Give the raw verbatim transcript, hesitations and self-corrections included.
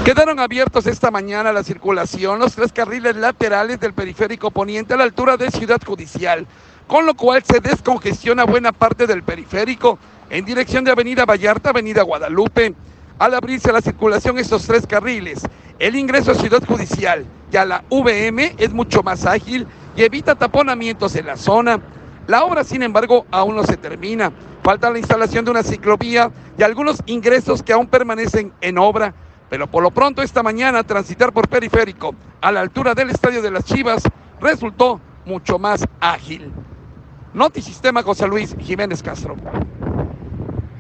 Quedaron abiertos esta mañana la circulación los tres carriles laterales del periférico poniente a la altura de Ciudad Judicial, con lo cual se descongestiona buena parte del periférico en dirección de Avenida Vallarta, Avenida Guadalupe. Al abrirse la circulación estos tres carriles, el ingreso a Ciudad Judicial y a la V M es mucho más ágil y evita taponamientos en la zona. La obra, sin embargo, aún no se termina. Falta la instalación de una ciclovía y algunos ingresos que aún permanecen en obra. Pero por lo pronto esta mañana transitar por periférico a la altura del Estadio de las Chivas resultó mucho más ágil. Notisistema, José Luis Jiménez Castro.